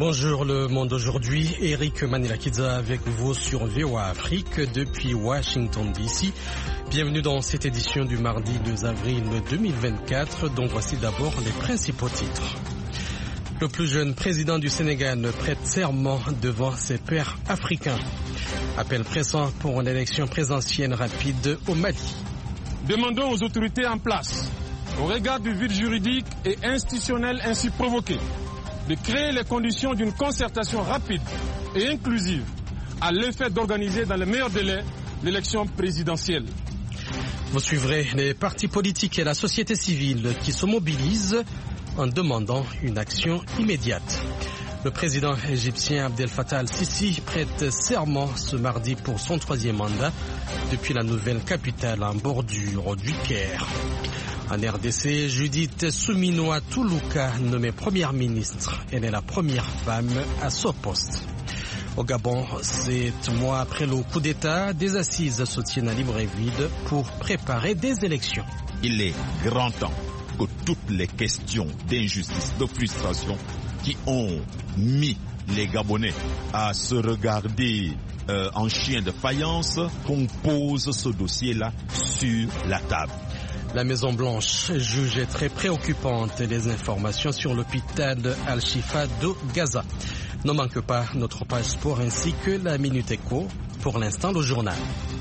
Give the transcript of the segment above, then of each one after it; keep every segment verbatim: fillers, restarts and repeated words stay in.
Bonjour le monde aujourd'hui, Eric Manilakidza avec vous sur V O A Afrique depuis Washington D C. Bienvenue dans cette édition du mardi deux avril deux mille vingt-quatre, dont voici d'abord les principaux titres. Le plus jeune président du Sénégal prête serment devant ses pairs africains. Appel pressant pour une élection présidentielle rapide au Mali. Demandons aux autorités en place, au regard du vide juridique et institutionnel ainsi provoqué, de créer les conditions d'une concertation rapide et inclusive à l'effet d'organiser dans les meilleurs délais l'élection présidentielle. Vous suivrez les partis politiques et la société civile qui se mobilisent en demandant une action immédiate. Le président égyptien Abdel Fattah al-Sisi prête serment ce mardi pour son troisième mandat depuis la nouvelle capitale en bordure du Caire. En R D C, Judith Suminwa Tuluka, nommée première ministre. Elle est la première femme à ce poste. Au Gabon, sept mois après le coup d'État, des assises se tiennent à Libreville pour préparer des élections. Il est grand temps que toutes les questions d'injustice, de frustration qui ont mis les Gabonais à se regarder euh, en chien de faïence, qu'on pose ce dossier-là sur la table. La Maison-Blanche juge très préoccupante les informations sur l'hôpital Al-Shifa de Gaza. Ne manque pas notre page sport ainsi que la Minute Éco. Pour l'instant, le journal.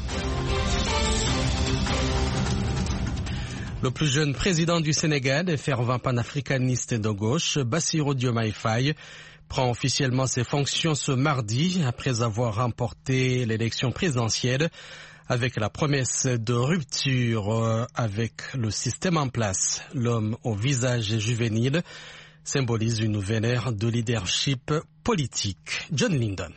Le plus jeune président du Sénégal et fervent panafricaniste de gauche, Bassirou Diomaye Faye, prend officiellement ses fonctions ce mardi après avoir remporté l'élection présidentielle avec la promesse de rupture avec le système en place. L'homme au visage juvénile symbolise une nouvelle ère de leadership politique. John Lyndon.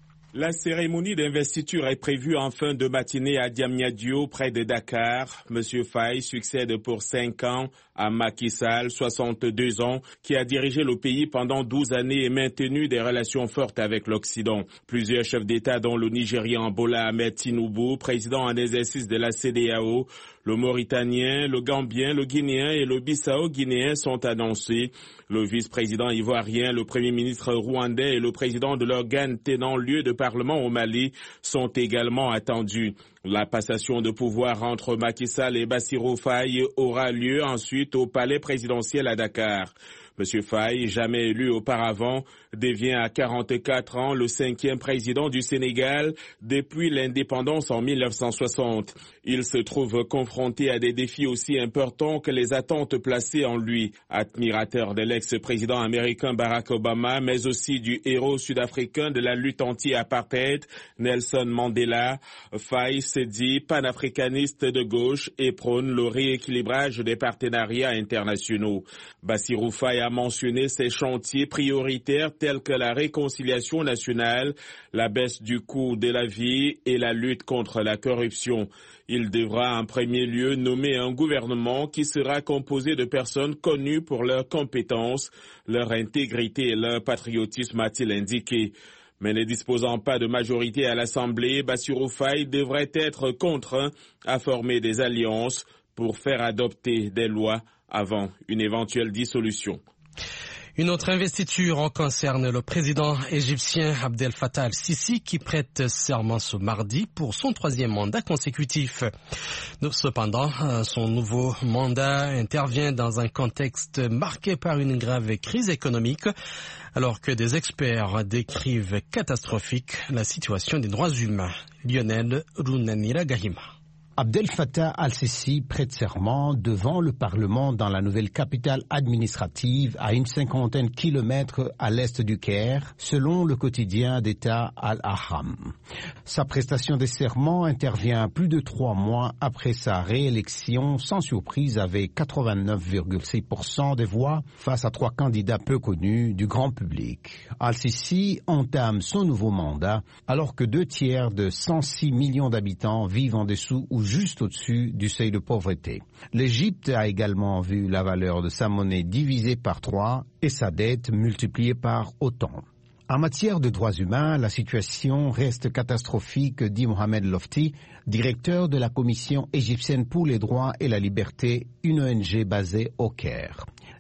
La cérémonie d'investiture est prévue en fin de matinée à Diamniadio, près de Dakar. Monsieur Faye succède pour cinq ans à Macky Sall, soixante-deux ans, qui a dirigé le pays pendant douze années et maintenu des relations fortes avec l'Occident. Plusieurs chefs d'État, dont le Nigérian Bola Ahmed Tinubu, président en exercice de la C E D E A O, le Mauritanien, le Gambien, le Guinéen et le Bissau-Guinéen sont annoncés. Le vice-président ivoirien, le premier ministre rwandais et le président de l'organe tenant lieu de parlement au Mali sont également attendus. La passation de pouvoir entre Macky Sall et Bassirou Faye aura lieu ensuite au palais présidentiel à Dakar. Monsieur Faye, jamais élu auparavant, devient à quarante-quatre ans le cinquième président du Sénégal depuis l'indépendance en mille neuf cent soixante. Il se trouve confronté à des défis aussi importants que les attentes placées en lui. Admirateur de l'ex-président américain Barack Obama, mais aussi du héros sud-africain de la lutte anti-apartheid, Nelson Mandela, Faye se dit panafricaniste de gauche et prône le rééquilibrage des partenariats internationaux. Bassirou Faye a mentionné ses chantiers prioritaires tels que la réconciliation nationale, la baisse du coût de la vie et la lutte contre la corruption. Il devra en premier lieu nommer un gouvernement qui sera composé de personnes connues pour leurs compétences, leur intégrité et leur patriotisme, a-t-il indiqué. Mais ne disposant pas de majorité à l'Assemblée, Bassirou Faye devrait être contraint à former des alliances pour faire adopter des lois avant une éventuelle dissolution. Une autre investiture concerne le président égyptien Abdel Fattah al-Sisi qui prête serment ce mardi pour son troisième mandat consécutif. Cependant, son nouveau mandat intervient dans un contexte marqué par une grave crise économique, alors que des experts décrivent catastrophique la situation des droits humains. Lionel Runanira Gahima. Abdel Fattah al-Sisi prête serment devant le Parlement dans la nouvelle capitale administrative à une cinquantaine de kilomètres à l'est du Caire, selon le quotidien d'État Al-Ahram. Sa prestation de serment intervient plus de trois mois après sa réélection, sans surprise avec quatre-vingt-neuf virgule six pour cent des voix face à trois candidats peu connus du grand public. Al-Sisi entame son nouveau mandat alors que deux tiers de cent six millions d'habitants vivent en dessous ou juste au-dessus du seuil de pauvreté. L'Égypte a également vu la valeur de sa monnaie divisée par trois et sa dette multipliée par autant. En matière de droits humains, la situation reste catastrophique, dit Mohamed Lofti, directeur de la Commission égyptienne pour les droits et la liberté, une O N G basée au Caire.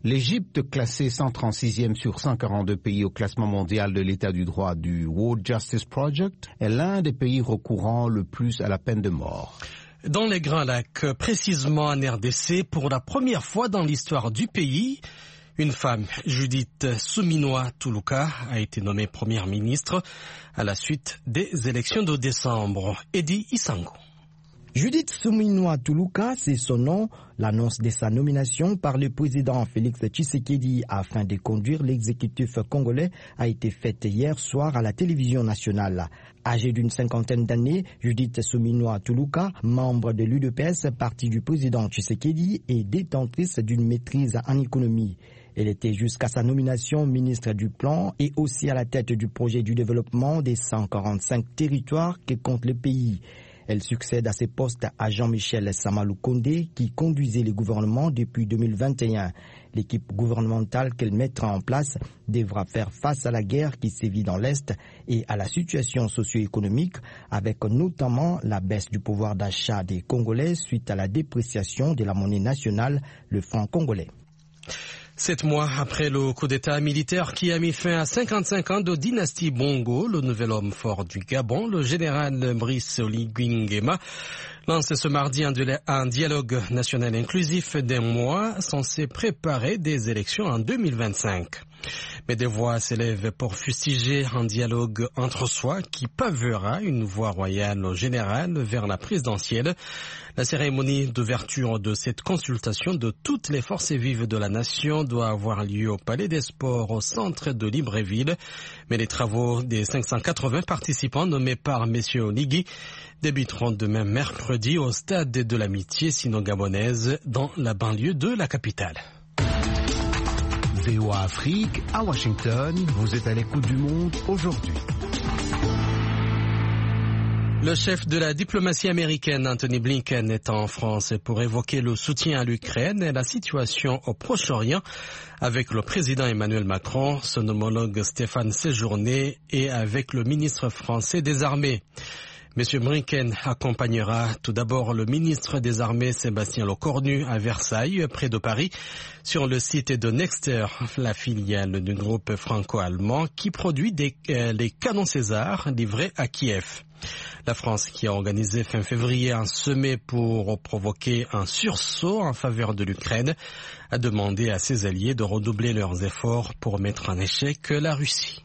L'Égypte, classée cent trente-sixième sur cent quarante-deux pays au classement mondial de l'état du droit du World Justice Project, est l'un des pays recourant le plus à la peine de mort. Dans les Grands Lacs, précisément en R D C, pour la première fois dans l'histoire du pays, une femme, Judith Suminwa-Tuluka, a été nommée première ministre à la suite des élections de décembre. Eddie Isango. Judith Suminwa-Tuluka, c'est son nom. L'annonce de sa nomination par le président Félix Tshisekedi afin de conduire l'exécutif congolais a été faite hier soir à la télévision nationale. Âgée d'une cinquantaine d'années, Judith Suminwa-Tuluka, membre de l'U D P S, parti du président Tshisekedi, est détentrice d'une maîtrise en économie. Elle était jusqu'à sa nomination ministre du Plan et aussi à la tête du projet du développement des cent quarante-cinq territoires que compte le pays. Elle succède à ses postes à Jean-Michel Samalou Kondé qui conduisait le gouvernement depuis deux mille vingt et un. L'équipe gouvernementale qu'elle mettra en place devra faire face à la guerre qui sévit dans l'Est et à la situation socio-économique avec notamment la baisse du pouvoir d'achat des Congolais suite à la dépréciation de la monnaie nationale, le franc congolais. Sept mois après le coup d'État militaire qui a mis fin à cinquante-cinq ans de dynastie Bongo, le nouvel homme fort du Gabon, le général Brice Oligui Nguema, lance ce mardi un dialogue national inclusif d'un mois censé préparer des élections en deux mille vingt-cinq. Mais des voix s'élèvent pour fustiger un dialogue entre soi qui pavera une voie royale au général vers la présidentielle. La cérémonie d'ouverture de cette consultation de toutes les forces vives de la nation doit avoir lieu au Palais des Sports au centre de Libreville. Mais les travaux des cinq cent quatre-vingts participants nommés par M. Oligui débuteront demain mercredi au stade de l'amitié sino-gabonaise dans la banlieue de la capitale. V O A Afrique, à Washington, vous êtes à l'écoute du monde aujourd'hui. Le chef de la diplomatie américaine, Anthony Blinken, est en France pour évoquer le soutien à l'Ukraine et la situation au Proche-Orient avec le président Emmanuel Macron, son homologue Stéphane Séjourné et avec le ministre français des Armées. Monsieur Blinken accompagnera tout d'abord le ministre des Armées Sébastien Lecornu à Versailles, près de Paris, sur le site de Nexter, la filiale du groupe franco-allemand qui produit des, euh, les canons César livrés à Kiev. La France, qui a organisé fin février un sommet pour provoquer un sursaut en faveur de l'Ukraine, a demandé à ses alliés de redoubler leurs efforts pour mettre en échec la Russie.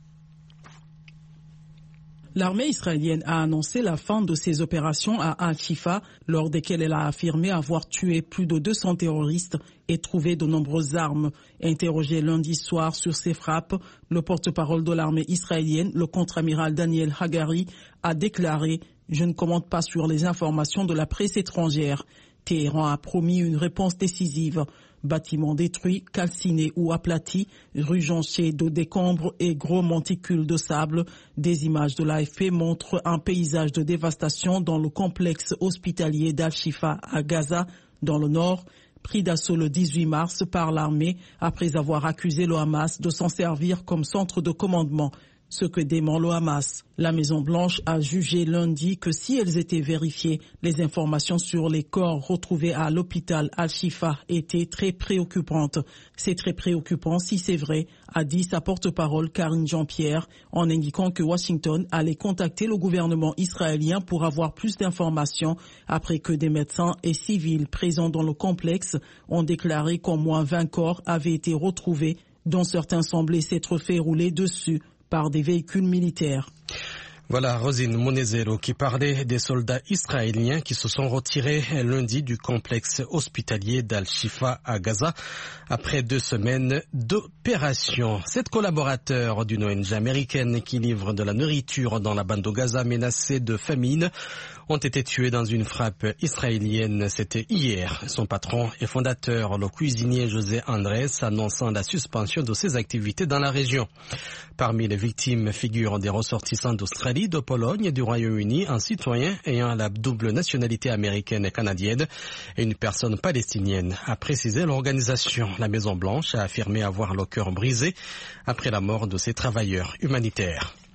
L'armée israélienne a annoncé la fin de ses opérations à Al-Shifa, lors desquelles elle a affirmé avoir tué plus de deux cents terroristes et trouvé de nombreuses armes. Interrogé lundi soir sur ces frappes, le porte-parole de l'armée israélienne, le contre-amiral Daniel Hagari, a déclaré « Je ne commente pas sur les informations de la presse étrangère ». Téhéran a promis une réponse décisive. Bâtiments détruits, calcinés ou aplatis, rues jonchées de décombres et gros monticules de sable. Des images de l'A F P montrent un paysage de dévastation dans le complexe hospitalier d'Al-Shifa à Gaza, dans le nord, pris d'assaut le dix-huit mars par l'armée après avoir accusé le Hamas de s'en servir comme centre de commandement. Ce que dément le Hamas. La Maison-Blanche a jugé lundi que si elles étaient vérifiées, les informations sur les corps retrouvés à l'hôpital Al-Shifa étaient très préoccupantes. C'est très préoccupant si c'est vrai, a dit sa porte-parole Karine Jean-Pierre, en indiquant que Washington allait contacter le gouvernement israélien pour avoir plus d'informations après que des médecins et civils présents dans le complexe ont déclaré qu'au moins vingt corps avaient été retrouvés, dont certains semblaient s'être fait rouler dessus par des véhicules militaires. Voilà Rosine Monezero qui parlait des soldats israéliens qui se sont retirés lundi du complexe hospitalier d'Al-Shifa à Gaza après deux semaines d'opération. Sept collaborateurs d'une O N G américaine qui livre de la nourriture dans la bande de Gaza menacée de famine ont été tués dans une frappe israélienne. C'était hier. Son patron et fondateur, le cuisinier José Andrés, annonçant la suspension de ses activités dans la région. Parmi les victimes figurent des ressortissants d'Australie, de Pologne et du Royaume-Uni, un citoyen ayant la double nationalité américaine et canadienne et une personne palestinienne, a précisé l'organisation. La Maison-Blanche a affirmé avoir le cœur brisé après la mort de ces travailleurs humanitaires.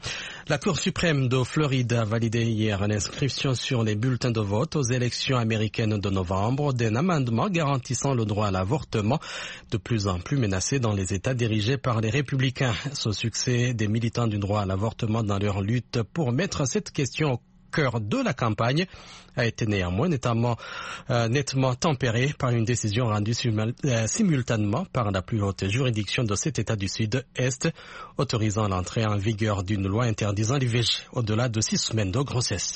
La Cour suprême de Floride a validé hier l'inscription sur les bulletins de vote aux élections américaines de novembre d'un amendement garantissant le droit à l'avortement, de plus en plus menacé dans les États dirigés par les républicains. Ce succès des militants du droit à l'avortement dans leur lutte pour mettre cette question au cœur de la campagne a été néanmoins nettement, euh, nettement tempéré par une décision rendue simul euh, simultanément par la plus haute juridiction de cet État du Sud-Est, autorisant l'entrée en vigueur d'une loi interdisant l'I V G au-delà de six semaines de grossesse.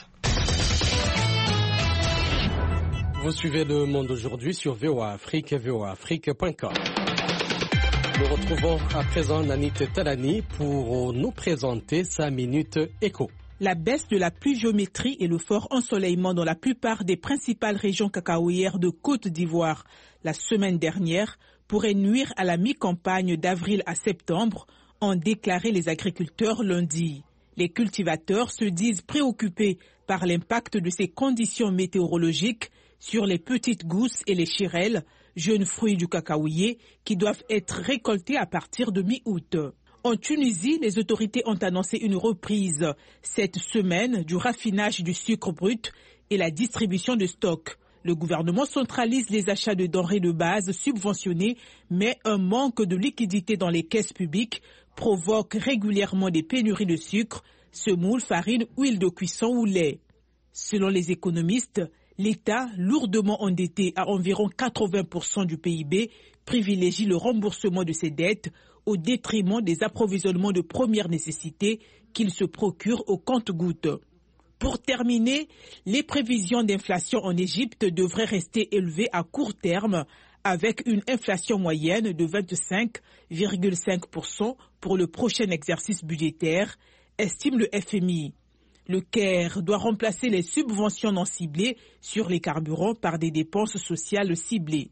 Vous suivez Le Monde aujourd'hui sur V O A Afrique et V O A Afrique point com. Nous retrouvons à présent Nanit Talani pour nous présenter sa Minute Éco. La baisse de la pluviométrie et le fort ensoleillement dans la plupart des principales régions cacaoyères de Côte d'Ivoire la semaine dernière pourraient nuire à la mi-campagne d'avril à septembre, ont déclaré les agriculteurs lundi. Les cultivateurs se disent préoccupés par l'impact de ces conditions météorologiques sur les petites gousses et les chirelles, jeunes fruits du cacaoyer, qui doivent être récoltés à partir de mi-août. En Tunisie, les autorités ont annoncé une reprise cette semaine du raffinage du sucre brut et la distribution de stocks. Le gouvernement centralise les achats de denrées de base subventionnées, mais un manque de liquidité dans les caisses publiques provoque régulièrement des pénuries de sucre, semoule, farine, huile de cuisson ou lait. Selon les économistes, l'État, lourdement endetté à environ quatre-vingts pour cent du P I B, privilégie le remboursement de ses dettes au détriment des approvisionnements de première nécessité qu'il se procure au compte-gouttes. Pour terminer, les prévisions d'inflation en Égypte devraient rester élevées à court terme, avec une inflation moyenne de vingt-cinq virgule cinq pour cent pour le prochain exercice budgétaire, estime le F M I. Le Caire doit remplacer les subventions non ciblées sur les carburants par des dépenses sociales ciblées.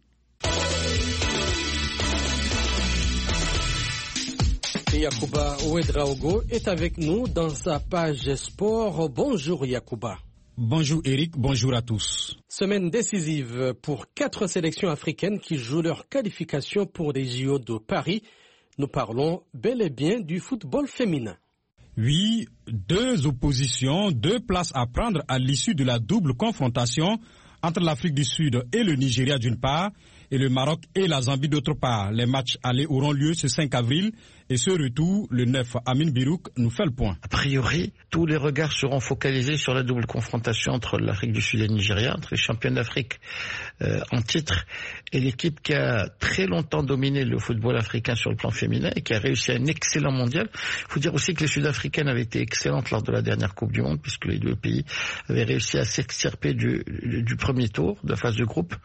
Yacouba Ouedraogo est avec nous dans sa page sport. Bonjour Yacouba. Bonjour Eric, bonjour à tous. Semaine décisive pour quatre sélections africaines qui jouent leur qualification pour les J O de Paris. Nous parlons bel et bien du football féminin. Oui, deux oppositions, deux places à prendre à l'issue de la double confrontation entre l'Afrique du Sud et le Nigeria d'une part, et le Maroc et la Zambie d'autre part. Les matchs allés auront lieu ce cinq avril et ce retour, le neuf, Amin Birouk nous fait le point. A priori, tous les regards seront focalisés sur la double confrontation entre l'Afrique du Sud et le Nigeria, entre les championnes d'Afrique euh, en titre et l'équipe qui a très longtemps dominé le football africain sur le plan féminin et qui a réussi un excellent mondial. Il faut dire aussi que les Sud-Africaines avaient été excellentes lors de la dernière Coupe du Monde puisque les deux pays avaient réussi à s'extirper du, du premier tour de phase de groupe.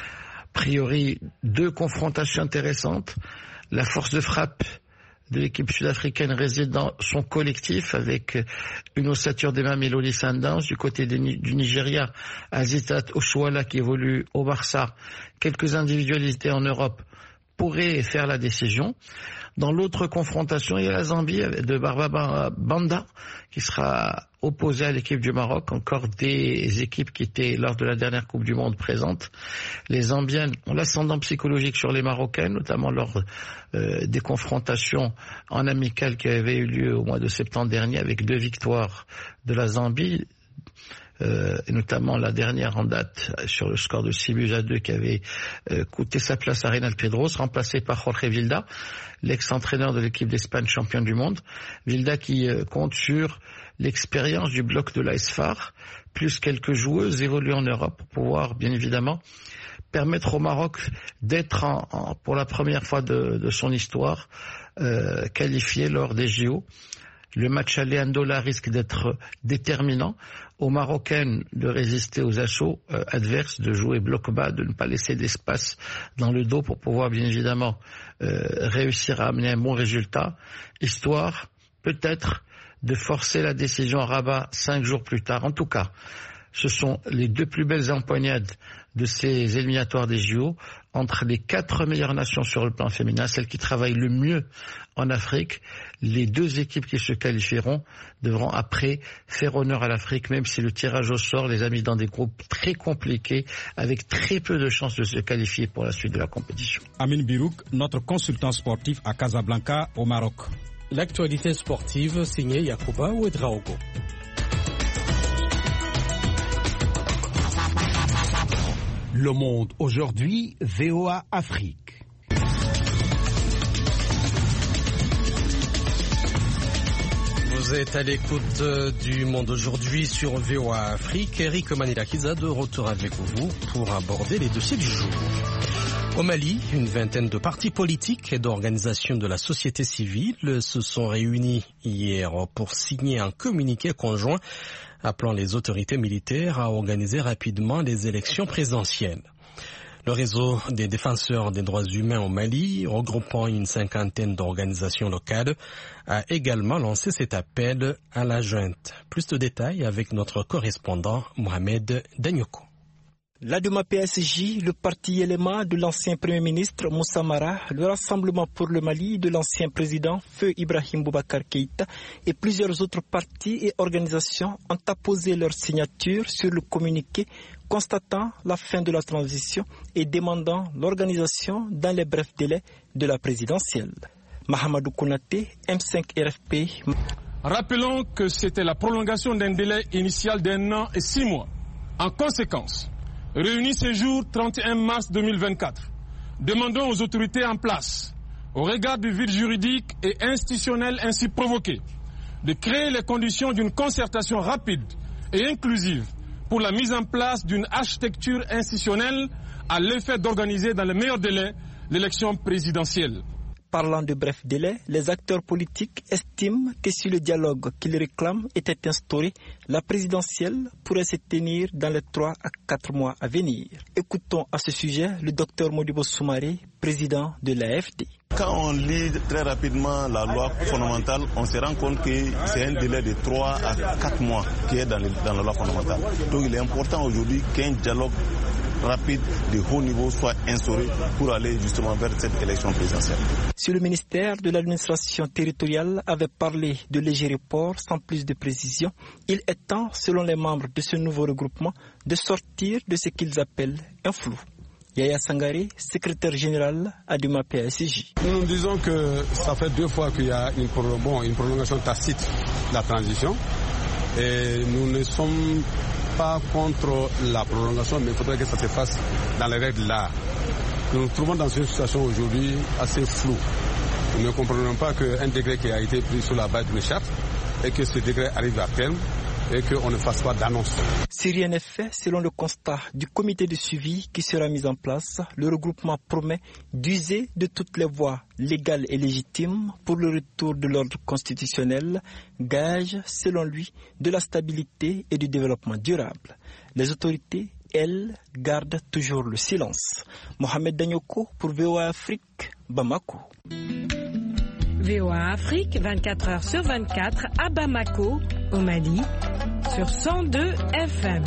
A priori, deux confrontations intéressantes. La force de frappe de l'équipe sud-africaine réside dans son collectif avec une ossature des mains Melody Sundowns. Du côté du Nigeria, Azitat Oshoala qui évolue au Barça. Quelques individualités en Europe pourraient faire la décision. Dans l'autre confrontation, il y a la Zambie de Barbara Banda qui sera opposée à l'équipe du Maroc, encore des équipes qui étaient lors de la dernière Coupe du Monde présentes. Les Zambiennes ont l'ascendant psychologique sur les Marocaines, notamment lors euh, des confrontations en amical qui avaient eu lieu au mois de septembre dernier avec deux victoires de la Zambie. Euh, et notamment la dernière en date sur le score de six buts à deux qui avait euh, coûté sa place à Reynald Pedros, remplacé par Jorge Vilda, l'ex-entraîneur de l'équipe d'Espagne championne du monde. Vilda qui euh, compte sur l'expérience du bloc de l'A S F A R, plus quelques joueuses évoluées en Europe pour pouvoir bien évidemment permettre au Maroc d'être en, en, pour la première fois de, de son histoire euh, qualifié lors des J O. Le match aller Andola risque d'être déterminant. Aux Marocaines de résister aux assauts euh, adverses, de jouer bloc bas, de ne pas laisser d'espace dans le dos pour pouvoir bien évidemment euh, réussir à amener un bon résultat, histoire peut-être de forcer la décision à Rabat cinq jours plus tard. En tout cas, ce sont les deux plus belles empoignades de ces éliminatoires des J O entre les quatre meilleures nations sur le plan féminin, celles qui travaillent le mieux en Afrique. Les deux équipes qui se qualifieront devront après faire honneur à l'Afrique, même si le tirage au sort les a mis dans des groupes très compliqués, avec très peu de chances de se qualifier pour la suite de la compétition. Amin Birouk, notre consultant sportif à Casablanca, au Maroc. l'actualité sportive signée Yacouba Ouedraogo. Le Monde aujourd'hui, V O A Afrique. Vous êtes à l'écoute du Monde aujourd'hui sur V O A Afrique. Eric Manirakiza de retour avec vous pour aborder les dossiers du jour. Au Mali, une vingtaine de partis politiques et d'organisations de la société civile se sont réunis hier pour signer un communiqué conjoint appelant les autorités militaires à organiser rapidement les élections présidentielles. Le réseau des défenseurs des droits humains au Mali, regroupant une cinquantaine d'organisations locales, a également lancé cet appel à la junte. Plus de détails avec notre correspondant Mohamed Danyoko. L'A D U M A P S J, le parti élément de l'ancien Premier ministre Moussa Mara, le Rassemblement pour le Mali de l'ancien président Feu Ibrahim Boubacar Keïta et plusieurs autres partis et organisations ont apposé leur signature sur le communiqué constatant la fin de la transition et demandant l'organisation dans les brefs délais de la présidentielle. Mahamadou Kounaté, M cinq R F P. Rappelons que c'était la prolongation d'un délai initial d'un an et six mois. En conséquence, réunis ce jour trente et un mars deux mille vingt-quatre, demandons aux autorités en place, au regard du vide juridique et institutionnel ainsi provoqué, de créer les conditions d'une concertation rapide et inclusive pour la mise en place d'une architecture institutionnelle à l'effet d'organiser dans les meilleurs délais l'élection présidentielle. Parlant de bref délai, les acteurs politiques estiment que si le dialogue qu'ils réclament était instauré, la présidentielle pourrait se tenir dans les trois à quatre mois à venir. Écoutons à ce sujet le docteur Modibo Soumaré, président de l'A F D. Quand on lit très rapidement la loi fondamentale, on se rend compte que c'est un délai de trois à quatre mois qui est dans, le, dans la loi fondamentale. Donc il est important aujourd'hui qu'un dialogue rapide de haut niveau soit instauré pour aller justement vers cette élection présidentielle. Si le ministère de l'administration territoriale avait parlé de léger report sans plus de précision, il est temps, selon les membres de ce nouveau regroupement, de sortir de ce qu'ils appellent un flou. Yaya Sangaré, secrétaire général à D U M A P S J. Nous nous disons que ça fait deux fois qu'il y a une, bon, une prolongation tacite de la transition et nous ne sommes pas contre la prolongation, mais il faudrait que ça se fasse dans les règles de l'art. Nous nous trouvons dans une situation aujourd'hui assez floue. Nous ne comprenons pas qu'un décret qui a été pris sur la base d'une charte et que ce décret arrive à terme et qu'on ne fasse pas d'annonce. Si rien n'est fait, selon le constat du comité de suivi qui sera mis en place, le regroupement promet d'user de toutes les voies légales et légitimes pour le retour de l'ordre constitutionnel, gage, selon lui, de la stabilité et du développement durable. Les autorités, elles, gardent toujours le silence. Mohamed Danyoko pour V O A Afrique, Bamako. V O A Afrique, vingt-quatre heures sur vingt-quatre, à Bamako, au Mali, sur cent deux F M.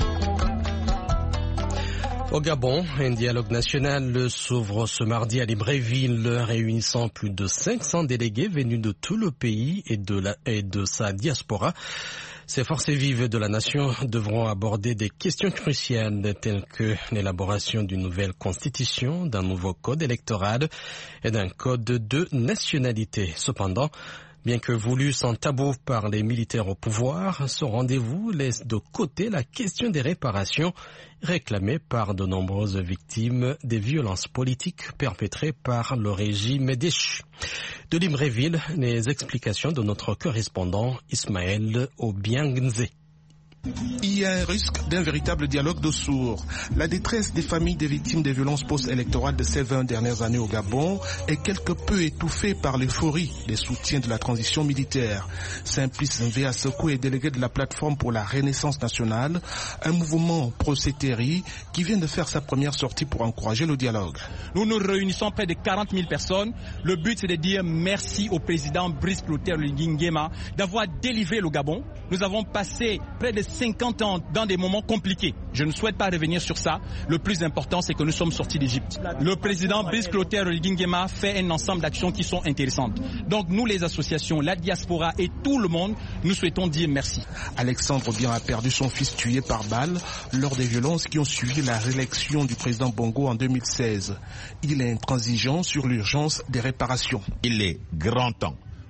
Au Gabon, un dialogue national s'ouvre ce mardi à Libreville, réunissant plus de cinq cents délégués venus de tout le pays et de, la, et de sa diaspora. Ces forces vives de la nation devront aborder des questions cruciales telles que l'élaboration d'une nouvelle constitution, d'un nouveau code électoral et d'un code de nationalité. Cependant, bien que voulu sans tabou par les militaires au pouvoir, ce rendez-vous laisse de côté la question des réparations réclamées par de nombreuses victimes des violences politiques perpétrées par le régime déchu. De Libreville, les explications de notre correspondant Ismaël Obiangze. Il y a un risque d'un véritable dialogue de sourds. La détresse des familles des victimes des violences post-électorales de ces vingt dernières années au Gabon est quelque peu étouffée par l'euphorie des soutiens de la transition militaire. Simplice Nvea Seko est délégué de la plateforme pour la Renaissance nationale, un mouvement pro-Sétéri qui vient de faire sa première sortie pour encourager le dialogue. Nous nous réunissons près de quarante mille personnes. Le but c'est de dire merci au président Brice Clotaire Nguema d'avoir délivré le Gabon. Nous avons passé près de cinquante ans dans des moments compliqués. Je ne souhaite pas revenir sur ça. Le plus important, c'est que nous sommes sortis d'Égypte. Le président Brice Clotaire Nguema fait un ensemble d'actions qui sont intéressantes. Donc nous, les associations, la diaspora et tout le monde, nous souhaitons dire merci. Alexandre Bien a perdu son fils tué par balle lors des violences qui ont suivi la réélection du président Bongo en deux mille seize. Il est intransigeant sur l'urgence des réparations. Il est grand temps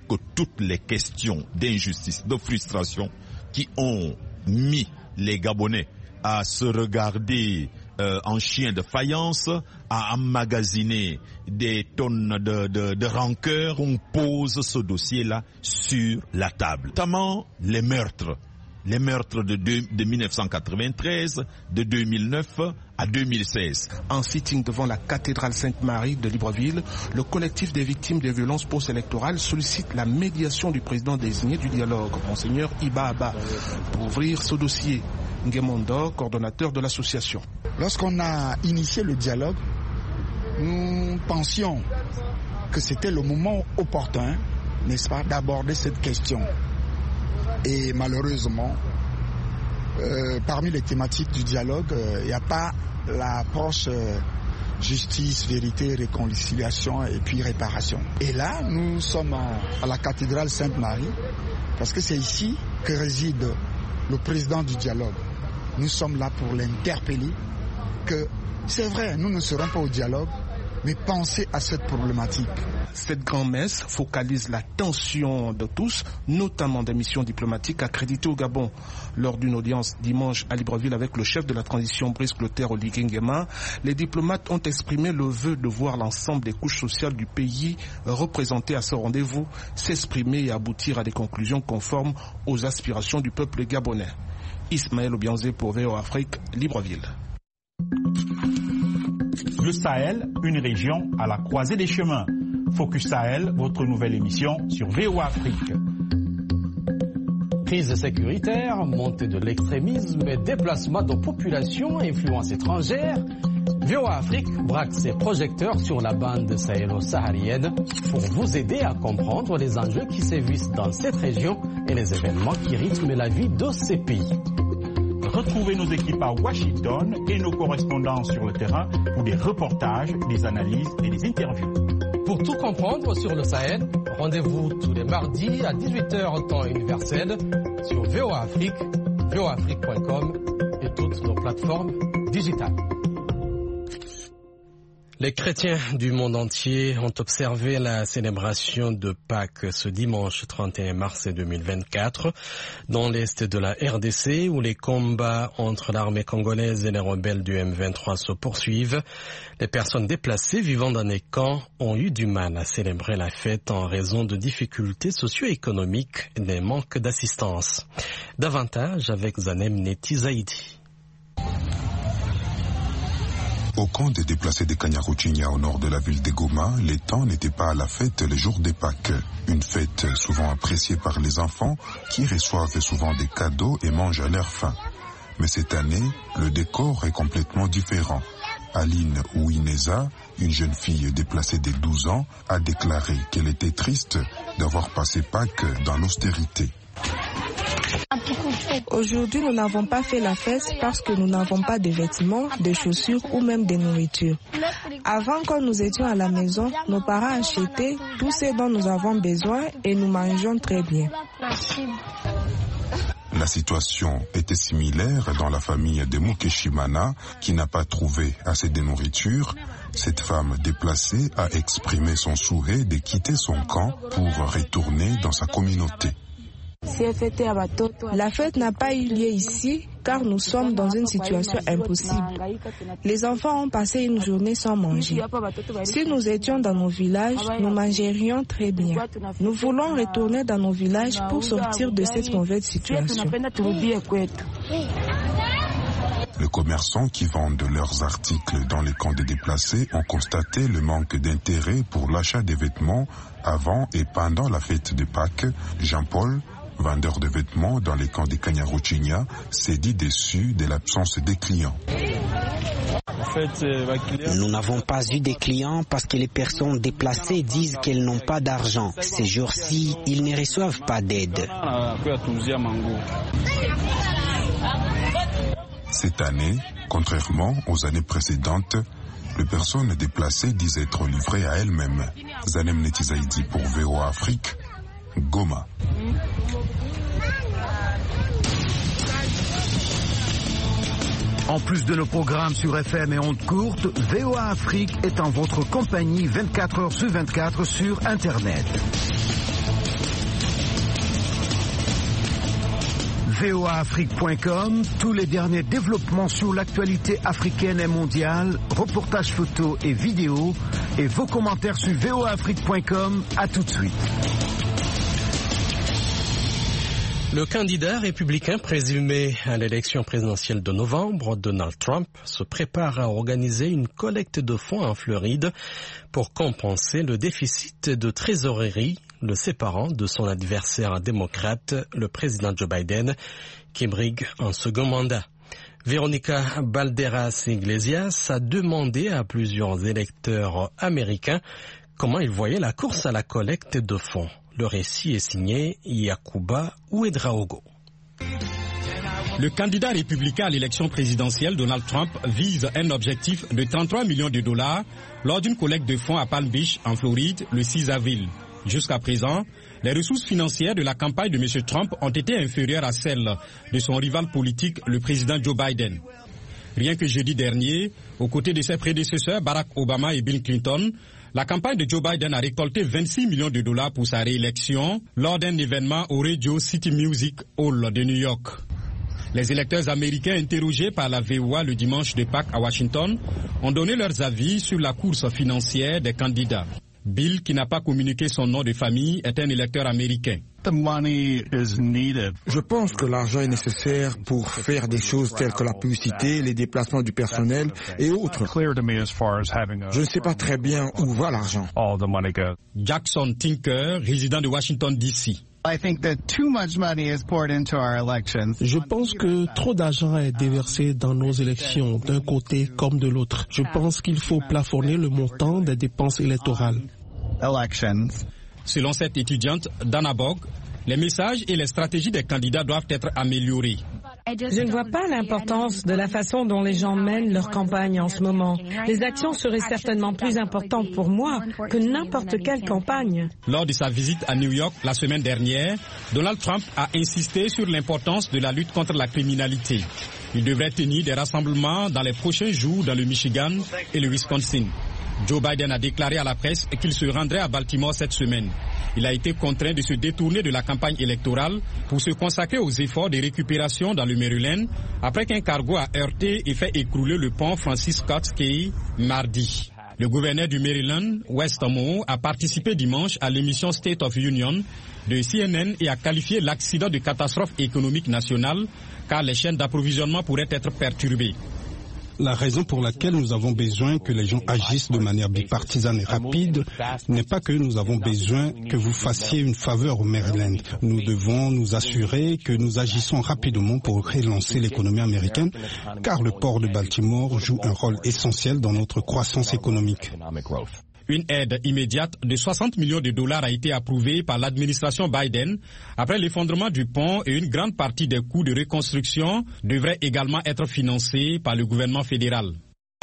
que toutes les questions d'injustice, de frustration qui ont mis les Gabonais à se regarder euh, en chien de faïence, à emmagasiner des tonnes de, de, de rancœur, qu'on pose ce dossier-là sur la table. Notamment les meurtres. Les meurtres de, deux, de mille neuf cent quatre-vingt-treize, de deux mille neuf à deux mille seize. En sitting devant la cathédrale Sainte-Marie de Libreville, le collectif des victimes des violences post-électorales sollicite la médiation du président désigné du dialogue, Monseigneur Iba Abba, pour ouvrir ce dossier. Ngemondo, coordonnateur de l'association. Lorsqu'on a initié le dialogue, nous pensions que c'était le moment opportun, n'est-ce pas, d'aborder cette question. Et malheureusement, euh, parmi les thématiques du dialogue, il euh, n'y a pas l'approche euh, justice, vérité, réconciliation et puis réparation. Et là, nous sommes à, à la cathédrale Sainte-Marie, parce que c'est ici que réside le président du dialogue. Nous sommes là pour l'interpeller que c'est vrai, nous ne serons pas au dialogue, mais pensez à cette problématique. Cette grand-messe focalise l'attention de tous, notamment des missions diplomatiques accréditées au Gabon. Lors d'une audience dimanche à Libreville avec le chef de la transition Brice Clotaire Oligui Nguema, les diplomates ont exprimé le vœu de voir l'ensemble des couches sociales du pays représentées à ce rendez-vous s'exprimer et aboutir à des conclusions conformes aux aspirations du peuple gabonais. Ismaël Obianzé pour V O Afrique, Libreville. Le Sahel, une région à la croisée des chemins. Focus Sahel, votre nouvelle émission sur V O Afrique. Crise sécuritaire, montée de l'extrémisme et déplacement de populations à influence étrangère. V O Afrique braque ses projecteurs sur la bande sahélo-saharienne pour vous aider à comprendre les enjeux qui sévissent dans cette région et les événements qui rythment la vie de ces pays. Retrouvez nos équipes à Washington et nos correspondants sur le terrain pour des reportages, des analyses et des interviews. Pour tout comprendre sur le Sahel, rendez-vous tous les mardis à dix-huit heures temps universel sur V O Afrique, V O Afrique point com et toutes nos plateformes digitales. Les chrétiens du monde entier ont observé la célébration de Pâques ce dimanche trente et un mars deux mille vingt-quatre dans l'est de la R D C où les combats entre l'armée congolaise et les rebelles du M vingt-trois se poursuivent. Les personnes déplacées vivant dans les camps ont eu du mal à célébrer la fête en raison de difficultés socio-économiques et des manques d'assistance. Davantage avec Zanem Neti Zaidi. Au camp des déplacés de Kanyaruchinya au nord de la ville de Goma, les temps n'étaient pas à la fête les jours des Pâques. Une fête souvent appréciée par les enfants qui reçoivent souvent des cadeaux et mangent à leur faim. Mais cette année, le décor est complètement différent. Aline Ouineza, une jeune fille déplacée de douze ans, a déclaré qu'elle était triste d'avoir passé Pâques dans l'austérité. Aujourd'hui, nous n'avons pas fait la fête parce que nous n'avons pas de vêtements, de chaussures ou même de nourriture. Avant, quand nous étions à la maison, nos parents achetaient tout ce dont nous avons besoin et nous mangeons très bien. La situation était similaire dans la famille de Mukeshimana qui n'a pas trouvé assez de nourriture. Cette femme déplacée a exprimé son souhait de quitter son camp pour retourner dans sa communauté. La fête n'a pas eu lieu ici car nous sommes dans une situation impossible. Les enfants ont passé une journée sans manger. Si nous étions dans nos villages, nous mangerions très bien. Nous voulons retourner dans nos villages pour sortir de cette mauvaise situation. Les commerçants qui vendent leurs articles dans les camps des déplacés ont constaté le manque d'intérêt pour l'achat des vêtements avant et pendant la fête de Pâques. Jean-Paul, vendeur de vêtements dans les camps de Kanyaruchinya, s'est dit déçu de l'absence des clients. Nous n'avons pas eu de clients parce que les personnes déplacées disent qu'elles n'ont pas d'argent. Ces jours-ci, ils ne reçoivent pas d'aide. Cette année, contrairement aux années précédentes, les personnes déplacées disent être livrées à elles-mêmes. Zanem Neti Zaidi pour V O Afrique, Goma. En plus de nos programmes sur F M et ondes courtes, V O A Afrique est en votre compagnie vingt-quatre heures sur vingt-quatre sur Internet. V O A Afrique point com, tous les derniers développements sur l'actualité africaine et mondiale, reportages photos et vidéos, et vos commentaires sur V O A Afrique point com. À tout de suite. Le candidat républicain présumé à l'élection présidentielle de novembre, Donald Trump, se prépare à organiser une collecte de fonds en Floride pour compenser le déficit de trésorerie le séparant de son adversaire démocrate, le président Joe Biden, qui brigue un second mandat. Véronica Balderas Iglesias a demandé à plusieurs électeurs américains comment ils voyaient la course à la collecte de fonds. Le récit est signé Yakuba Ouedraogo. Le candidat républicain à l'élection présidentielle, Donald Trump, vise un objectif de trente-trois millions de dollars lors d'une collecte de fonds à Palm Beach, en Floride, le six avril. Jusqu'à présent, les ressources financières de la campagne de M. Trump ont été inférieures à celles de son rival politique, le président Joe Biden. Rien que jeudi dernier, aux côtés de ses prédécesseurs Barack Obama et Bill Clinton, la campagne de Joe Biden a récolté vingt-six millions de dollars pour sa réélection lors d'un événement au Radio City Music Hall de New York. Les électeurs américains interrogés par la V O A le dimanche de Pâques à Washington ont donné leurs avis sur la course financière des candidats. Bill, qui n'a pas communiqué son nom de famille, est un électeur américain. Je pense que l'argent est nécessaire pour faire des choses telles que la publicité, les déplacements du personnel et autres. Je ne sais pas très bien où va l'argent. Jackson Tinker, résident de Washington D C. Je pense que trop d'argent est déversé dans nos élections, d'un côté comme de l'autre. Je pense qu'il faut plafonner le montant des dépenses électorales. Selon cette étudiante, Dana Bog, les messages et les stratégies des candidats doivent être améliorés. Je ne vois pas l'importance de la façon dont les gens mènent leur campagne en ce moment. Les actions seraient certainement plus importantes pour moi que n'importe quelle campagne. Lors de sa visite à New York la semaine dernière, Donald Trump a insisté sur l'importance de la lutte contre la criminalité. Il devrait tenir des rassemblements dans les prochains jours dans le Michigan et le Wisconsin. Joe Biden a déclaré à la presse qu'il se rendrait à Baltimore cette semaine. Il a été contraint de se détourner de la campagne électorale pour se consacrer aux efforts de récupération dans le Maryland après qu'un cargo a heurté et fait écrouler le pont Francis Scott Key mardi. Le gouverneur du Maryland, Wes Moore, a participé dimanche à l'émission State of Union de C N N et a qualifié l'accident de catastrophe économique nationale car les chaînes d'approvisionnement pourraient être perturbées. La raison pour laquelle nous avons besoin que les gens agissent de manière bipartisane et rapide n'est pas que nous avons besoin que vous fassiez une faveur au Maryland. Nous devons nous assurer que nous agissons rapidement pour relancer l'économie américaine, car le port de Baltimore joue un rôle essentiel dans notre croissance économique. Une aide immédiate de soixante millions de dollars a été approuvée par l'administration Biden après l'effondrement du pont et une grande partie des coûts de reconstruction devrait également être financés par le gouvernement fédéral.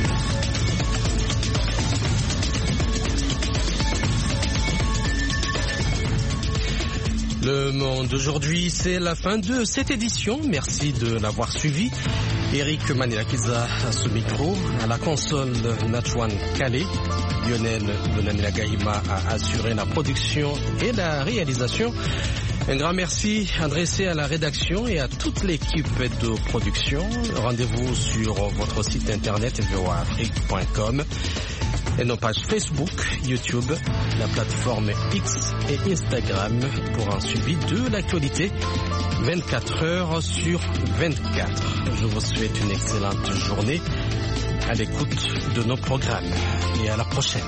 Le Monde d'aujourd'hui, c'est la fin de cette édition. Merci de l'avoir suivi. Eric Manilakiza à ce micro, à la console Natchouane Calais. Lionel Lonamilagaïma a assuré la production et la réalisation. Un grand merci adressé à la rédaction et à toute l'équipe de production. Rendez-vous sur votre site internet v o a afrique point com et nos pages Facebook, YouTube, la plateforme X et Instagram pour un suivi de l'actualité vingt-quatre heures sur vingt-quatre. Je vous souhaite une excellente journée à l'écoute de nos programmes et à la prochaine.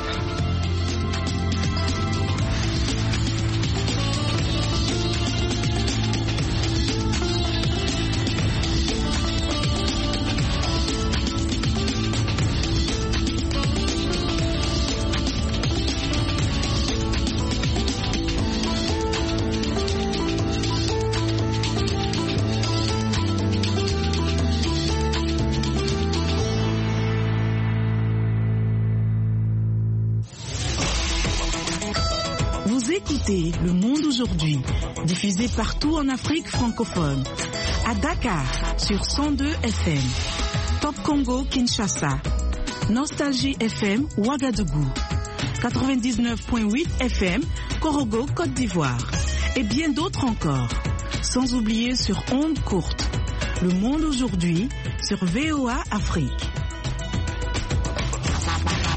Le Monde aujourd'hui, diffusé partout en Afrique francophone. À Dakar, sur cent deux F M. Top Congo, Kinshasa. Nostalgie F M, Ouagadougou. quatre-vingt-dix-neuf virgule huit F M, Korogo, Côte d'Ivoire. Et bien d'autres encore. sans oublier sur ondes courtes. Le monde aujourd'hui sur V O A Afrique.